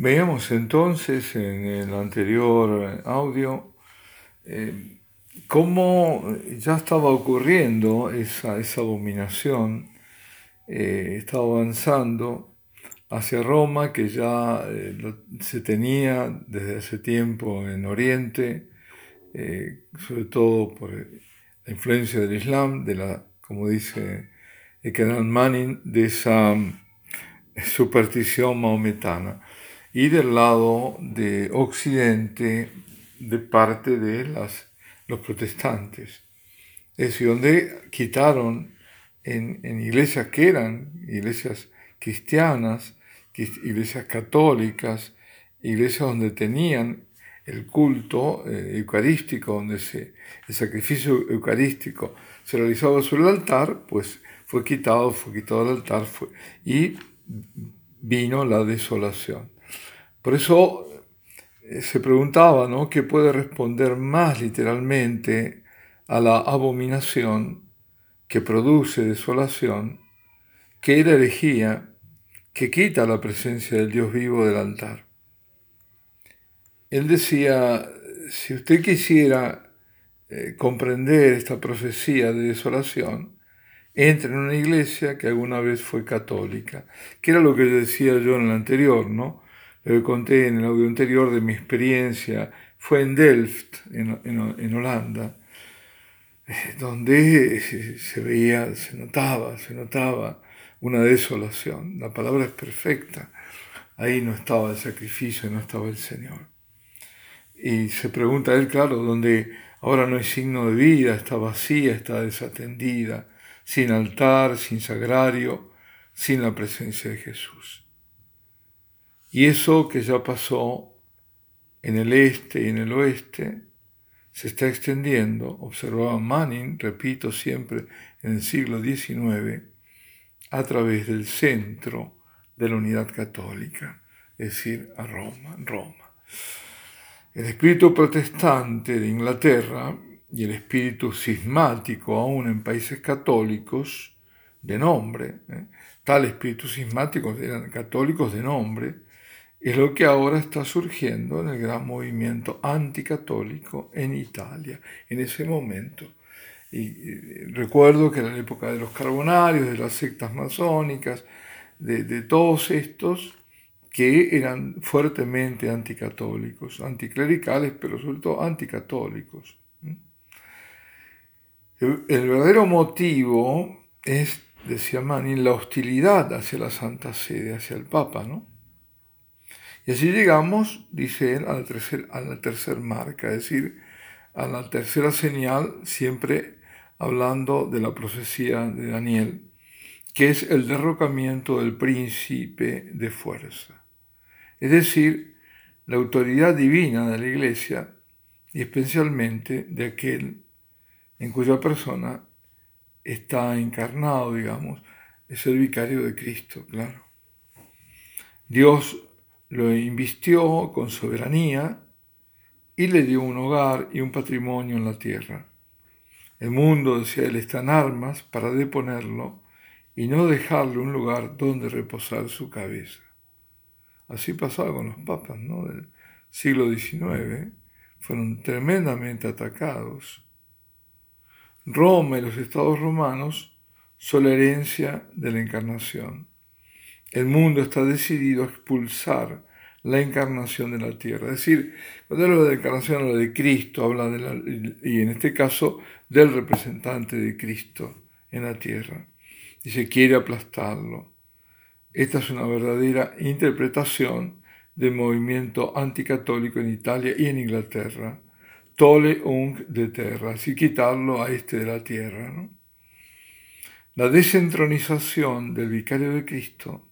Veíamos entonces en el anterior audio cómo ya estaba ocurriendo esa abominación, estaba avanzando hacia Roma, que ya se tenía desde hace tiempo en Oriente, sobre todo por la influencia del Islam, como dice Kenan Manning, de esa superstición maometana, y del lado de Occidente, de parte de los protestantes. Es decir, donde quitaron en iglesias que eran iglesias cristianas, iglesias católicas, iglesias donde tenían el culto eucarístico, donde el sacrificio eucarístico se realizaba sobre el altar, pues fue quitado el altar y vino la desolación. Por eso se preguntaba, ¿no?, ¿qué puede responder más literalmente a la abominación que produce desolación, que la herejía que quita la presencia del Dios vivo del altar? Él decía, si usted quisiera comprender esta profecía de desolación, entre en una iglesia que alguna vez fue católica, que era lo que decía yo en el anterior, ¿no? Lo que conté en el audio anterior de mi experiencia fue en Delft, en Holanda, donde se veía, se notaba una desolación. La palabra es perfecta. Ahí no estaba el sacrificio, no estaba el Señor. Y se pregunta él, claro, donde ahora no hay signo de vida, está vacía, está desatendida, sin altar, sin sagrario, sin la presencia de Jesús. Y eso que ya pasó en el este y en el oeste se está extendiendo, observaba Manning, repito siempre, en el siglo XIX, a través del centro de la unidad católica, es decir, a Roma. El espíritu protestante de Inglaterra y el espíritu cismático aún en países católicos de nombre, tal espíritu cismático eran católicos de nombre, es lo que ahora está surgiendo en el gran movimiento anticatólico en Italia, en ese momento. Y recuerdo que era la época de los carbonarios, de las sectas masónicas, de todos estos que eran fuertemente anticatólicos, anticlericales, pero sobre todo anticatólicos. El verdadero motivo es, decía Manning, la hostilidad hacia la Santa Sede, hacia el Papa, ¿no? Y así llegamos, dice él, a la tercer marca, es decir, a la tercera señal, siempre hablando de la profecía de Daniel, que es el derrocamiento del príncipe de fuerza. Es decir, la autoridad divina de la Iglesia y especialmente de aquel en cuya persona está encarnado, digamos, es el vicario de Cristo, claro. Dios lo invistió con soberanía y le dio un hogar y un patrimonio en la tierra. El mundo, decía él, está en armas para deponerlo y no dejarle un lugar donde reposar su cabeza. Así pasaba con los papas, ¿no?, del siglo XIX. Fueron tremendamente atacados. Roma y los estados romanos son la herencia de la encarnación. El mundo está decidido a expulsar la encarnación de la tierra. Es decir, cuando habla de la encarnación, habla de Cristo, y en este caso del representante de Cristo en la tierra. Y se quiere aplastarlo. Esta es una verdadera interpretación del movimiento anticatólico en Italia y en Inglaterra. Tole unc de terra, así quitarlo a este de la tierra, ¿no? La desentronización del vicario de Cristo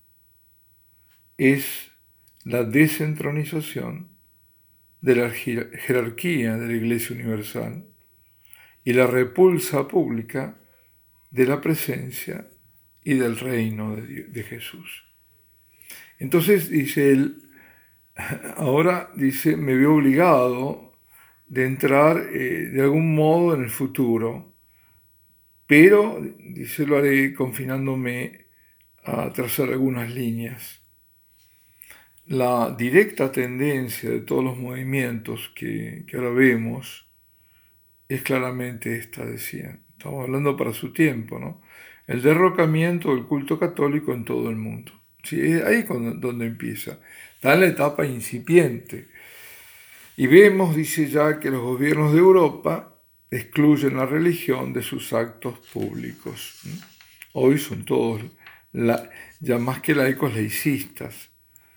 es la desentronización de la jerarquía de la Iglesia Universal y la repulsa pública de la presencia y del reino de Jesús. Entonces, dice él, ahora, dice, me veo obligado de entrar de algún modo en el futuro, pero, dice, lo haré confinándome a trazar algunas líneas. la directa tendencia de todos los movimientos que ahora vemos es claramente esta, decía. Estamos hablando para su tiempo, ¿no? El derrocamiento del culto católico en todo el mundo. Sí, es ahí donde empieza. Está en la etapa incipiente. Y vemos, dice ya, que los gobiernos de Europa excluyen la religión de sus actos públicos. Hoy son todos, ya más que laicos, laicistas.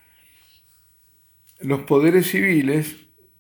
Los poderes civiles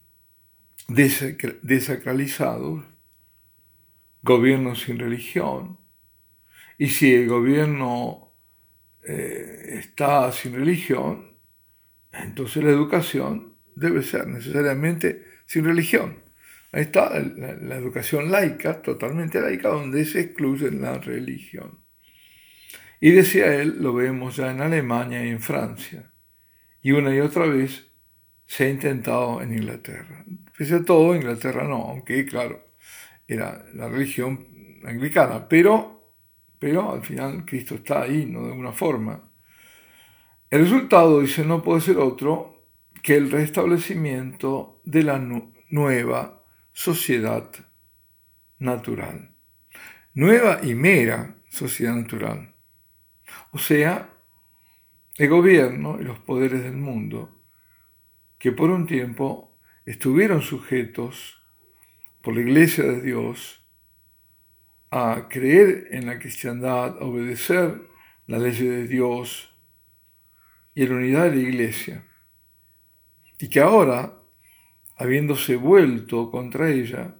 desacralizados, gobierno sin religión, y si el gobierno está sin religión, entonces la educación debe ser necesariamente sin religión. Ahí está la educación laica, totalmente laica, donde se excluye la religión. Y decía él, lo vemos ya en Alemania y en Francia, y una y otra vez se ha intentado en Inglaterra. Pese a todo, Inglaterra no, aunque claro, era la religión anglicana, pero al final Cristo está ahí, ¿no? De alguna forma. El resultado, dice, no puede ser otro que el restablecimiento de la nueva sociedad natural. Nueva y mera sociedad natural. O sea, el gobierno y los poderes del mundo, que por un tiempo estuvieron sujetos por la Iglesia de Dios a creer en la cristiandad, a obedecer la ley de Dios y la unidad de la Iglesia, y que ahora, habiéndose vuelto contra ella,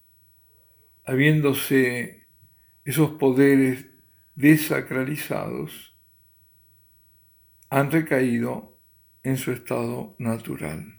habiéndose esos poderes desacralizados, han recaído en su estado natural.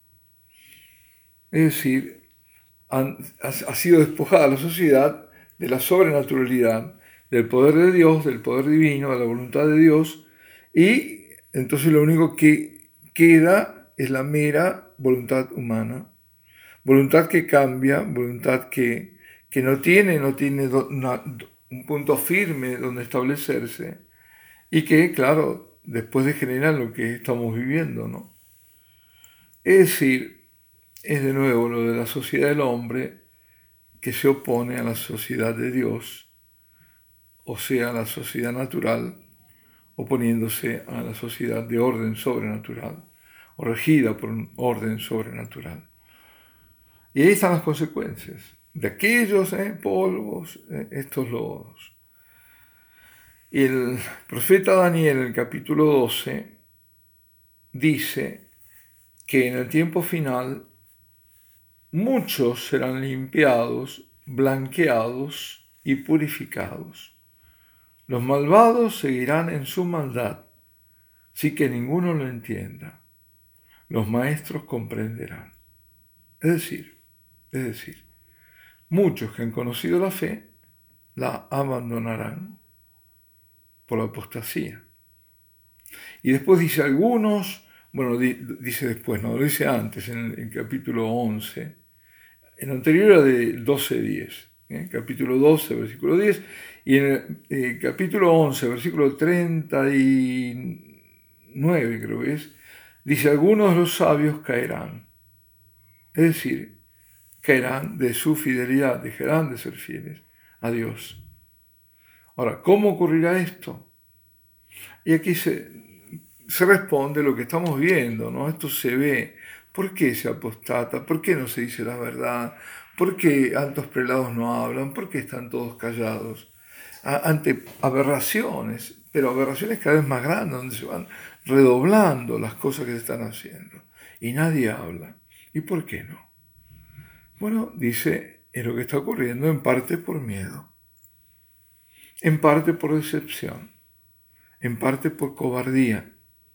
Es decir, ha sido despojada la sociedad de la sobrenaturalidad, del poder de Dios, del poder divino, de la voluntad de Dios, y entonces lo único que queda es la mera voluntad humana, voluntad que cambia, voluntad que no tiene un punto firme donde establecerse, y que, claro, después degenera lo que estamos viviendo, ¿no? Es decir, es de nuevo lo de la sociedad del hombre que se opone a la sociedad de Dios, o sea, a la sociedad natural, oponiéndose a la sociedad de orden sobrenatural, o regida por un orden sobrenatural. Y ahí están las consecuencias de aquellos polvos, estos lodos. Y el profeta Daniel, en el capítulo 12, dice que en el tiempo final muchos serán limpiados, blanqueados y purificados. Los malvados seguirán en su maldad, sin que ninguno lo entienda. Los maestros comprenderán. Es decir, muchos que han conocido la fe la abandonarán por la apostasía. Y después dice algunos, bueno, dice después, no, lo dice antes, en el capítulo 11, en lo anterior era de 12:10, capítulo 12, versículo 10, y en el capítulo 11, versículo 39, creo que es, dice, algunos de los sabios caerán. Es decir, caerán de su fidelidad, dejarán de ser fieles a Dios. Ahora, ¿cómo ocurrirá esto? Y aquí se responde lo que estamos viendo, ¿no? Esto se ve. ¿Por qué se apostata? ¿Por qué no se dice la verdad? ¿Por qué altos prelados no hablan? ¿Por qué están todos callados? Ante aberraciones, pero aberraciones cada vez más grandes, donde se van redoblando las cosas que se están haciendo. Y nadie habla. ¿Y por qué no? Bueno, dice, es lo que está ocurriendo en parte por miedo, en parte por decepción, en parte por cobardía,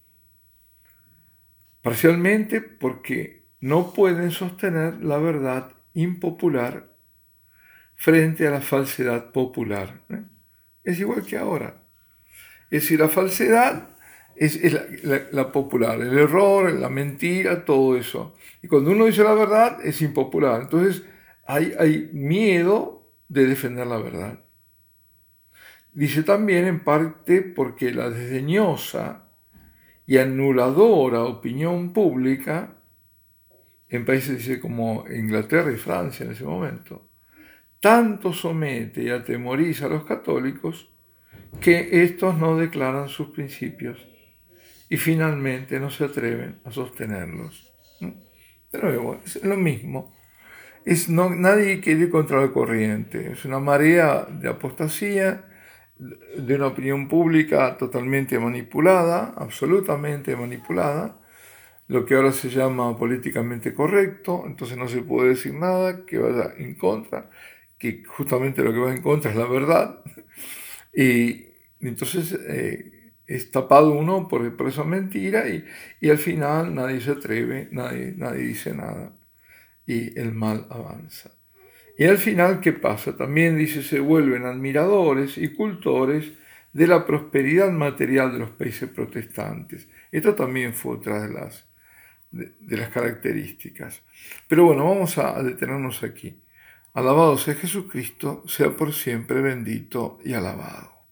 parcialmente porque no pueden sostener la verdad impopular frente a la falsedad popular. Es igual que ahora. Es decir, la falsedad es la popular, el error, la mentira, todo eso. Y cuando uno dice la verdad, es impopular. Entonces hay miedo de defender la verdad. Dice también en parte porque la desdeñosa y anuladora opinión pública, en países dice, como Inglaterra y Francia en ese momento, tanto somete y atemoriza a los católicos que estos no declaran sus principios y finalmente no se atreven a sostenerlos. De nuevo, es lo mismo. Nadie quiere ir contra la corriente. Es una marea de apostasía, de una opinión pública totalmente manipulada, absolutamente manipulada, lo que ahora se llama políticamente correcto, entonces no se puede decir nada que vaya en contra, que justamente lo que va en contra es la verdad, y entonces es tapado uno por esa mentira y al final nadie se atreve, nadie dice nada y el mal avanza. Y al final, ¿qué pasa? También dice, se vuelven admiradores y cultores de la prosperidad material de los países protestantes. Esto también fue otra de las características. Pero bueno, vamos a detenernos aquí. Alabado sea Jesucristo, sea por siempre bendito y alabado.